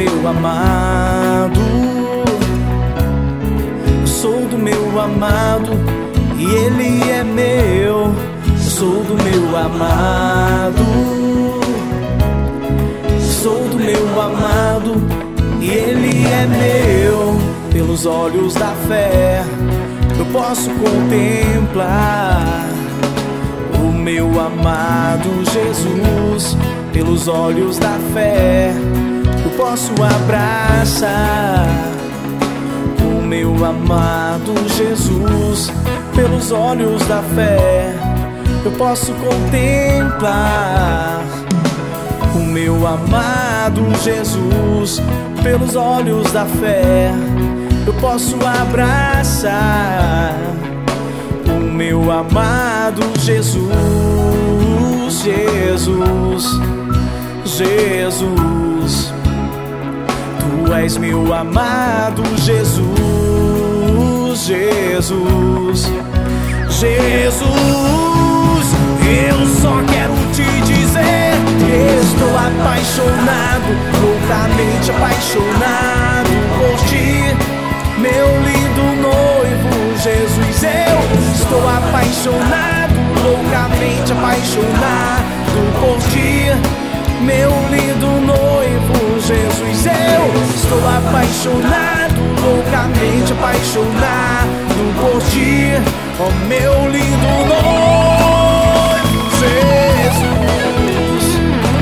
meu amado, eu sou do meu amado e ele é meu. Eu sou do meu amado, eu sou do meu amado e ele é meu. Pelos olhos da fé eu posso contemplar o meu amado Jesus. Pelos olhos da fé eu posso abraçar o meu amado Jesus. Pelos olhos da fé eu posso contemplar o meu amado Jesus. Pelos olhos da fé eu posso abraçar o meu amado Jesus. Jesus, Jesus, tu és meu amado Jesus. Jesus, Jesus, eu só quero te dizer que estou apaixonado, loucamente apaixonado por ti, meu lindo noivo Jesus. Eu estou apaixonado, loucamente apaixonado por ti, meu lindo noivo Jesus. Eu estou apaixonado, loucamente apaixonado por ti, oh meu lindo noivo Jesus.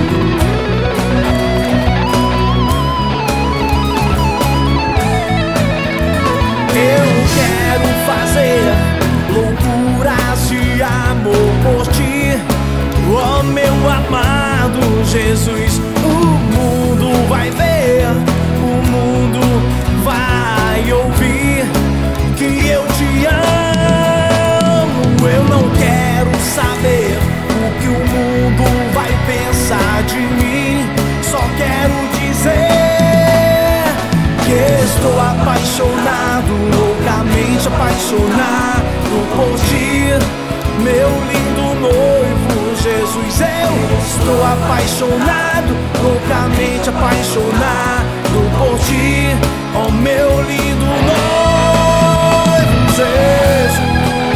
Eu quero fazer loucuras de amor por ti, oh meu amado Jesus. O mundo vai ver, o mundo vai ouvir que eu te amo. Eu não quero saber o que o mundo vai pensar de mim, só quero dizer que estou apaixonado, loucamente apaixonado por ti, meu lindo noivo Jesus. Eu estou apaixonado, loucamente apaixonado por ti, oh meu lindo noivo Jesus.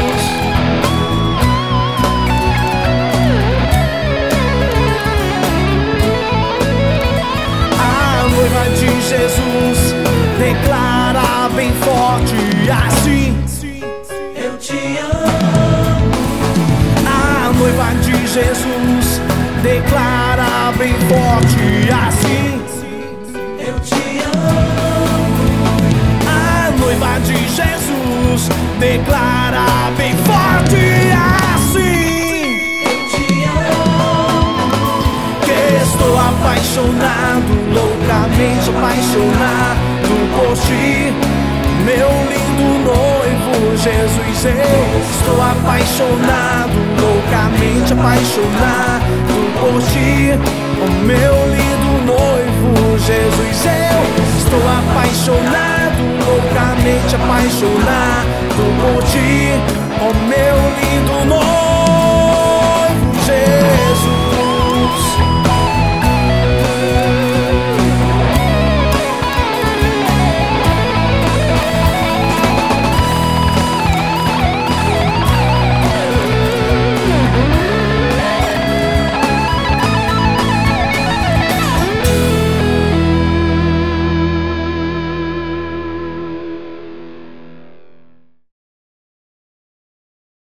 A noiva de Jesus declara bem forte assim: eu te amo. A noiva de Jesus declara bem forte assim: eu te amo. A noiva de Jesus declara bem forte assim: eu te amo. Que estou apaixonado, loucamente apaixonado por ti, meu lindo noivo Jesus. Eu estou apaixonado, loucamente apaixonado por ti, oh meu lindo noivo Jesus. Eu estou apaixonado, loucamente apaixonado por ti, oh meu lindo noivo.